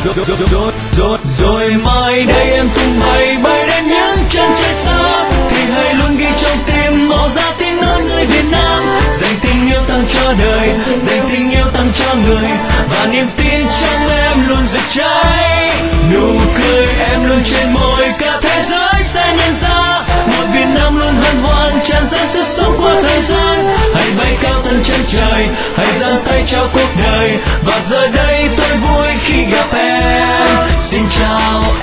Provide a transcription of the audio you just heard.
Rồi mai đây em cùng bay đến những chân trời xa, thì hãy luôn ghi trong tim màu da tiếng nói người Việt Nam. Dành tình yêu tặng cho đời, dành tình yêu tặng cho người, và niềm tin trong em luôn rực cháy. Nụ cười em luôn trên môi, cả thế giới sẽ nhận ra một Việt Nam luôn hân hoan tràn ra sức sống qua thời gian. Hãy bay cao tận chân trời, hãy giang tay chào cuộc đời, và giờ đây tôi vui khi gặp em. Xin chào